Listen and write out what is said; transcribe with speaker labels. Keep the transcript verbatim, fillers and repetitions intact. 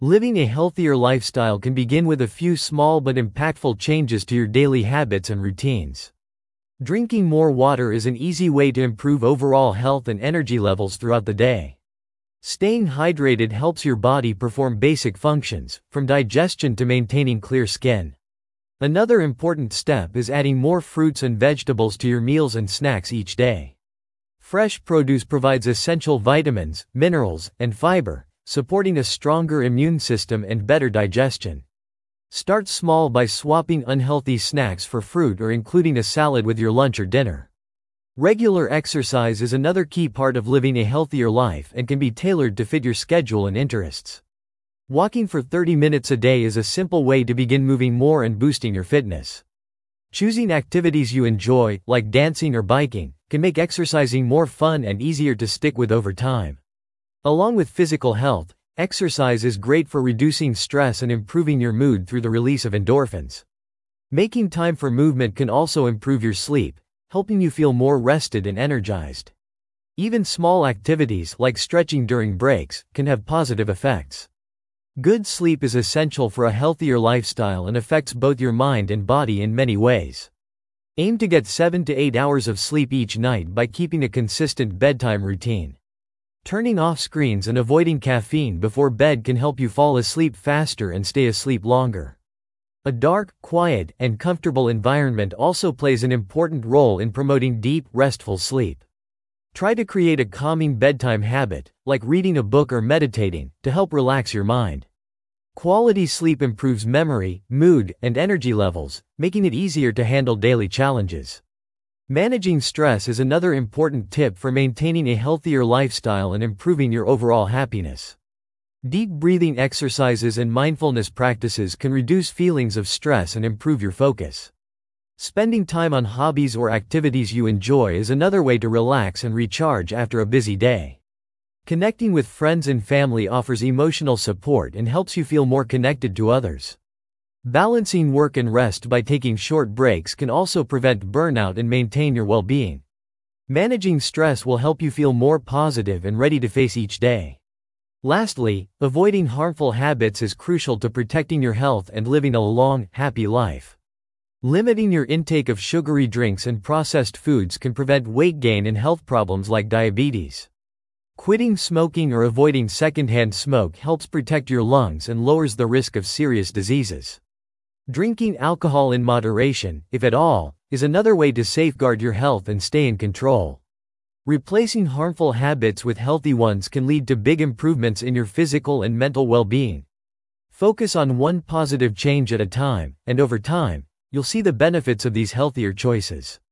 Speaker 1: Living a healthier lifestyle can begin with a few small but impactful changes to your daily habits and routines. Drinking more water is an easy way to improve overall health and energy levels throughout the day. Staying hydrated helps your body perform basic functions, from digestion to maintaining clear skin. Another important step is adding more fruits and vegetables to your meals and snacks each day. Fresh produce provides essential vitamins, minerals, and fiber, supporting a stronger immune system and better digestion. Start small by swapping unhealthy snacks for fruit or including a salad with your lunch or dinner. Regular exercise is another key part of living a healthier life and can be tailored to fit your schedule and interests. Walking for thirty minutes a day is a simple way to begin moving more and boosting your fitness. Choosing activities you enjoy, like dancing or biking, can make exercising more fun and easier to stick with over time. Along with physical health, exercise is great for reducing stress and improving your mood through the release of endorphins. Making time for movement can also improve your sleep, helping you feel more rested and energized. Even small activities like stretching during breaks can have positive effects. Good sleep is essential for a healthier lifestyle and affects both your mind and body in many ways. Aim to get seven to eight hours of sleep each night by keeping a consistent bedtime routine. Turning off screens and avoiding caffeine before bed can help you fall asleep faster and stay asleep longer. A dark, quiet, and comfortable environment also plays an important role in promoting deep, restful sleep. Try to create a calming bedtime habit, like reading a book or meditating, to help relax your mind. Quality sleep improves memory, mood, and energy levels, making it easier to handle daily challenges. Managing stress is another important tip for maintaining a healthier lifestyle and improving your overall happiness. Deep breathing exercises and mindfulness practices can reduce feelings of stress and improve your focus. Spending time on hobbies or activities you enjoy is another way to relax and recharge after a busy day. Connecting with friends and family offers emotional support and helps you feel more connected to others. Balancing work and rest by taking short breaks can also prevent burnout and maintain your well-being. Managing stress will help you feel more positive and ready to face each day. Lastly, avoiding harmful habits is crucial to protecting your health and living a long, happy life. Limiting your intake of sugary drinks and processed foods can prevent weight gain and health problems like diabetes. Quitting smoking or avoiding secondhand smoke helps protect your lungs and lowers the risk of serious diseases. Drinking alcohol in moderation, if at all, is another way to safeguard your health and stay in control. Replacing harmful habits with healthy ones can lead to big improvements in your physical and mental well-being. Focus on one positive change at a time, and over time, you'll see the benefits of these healthier choices.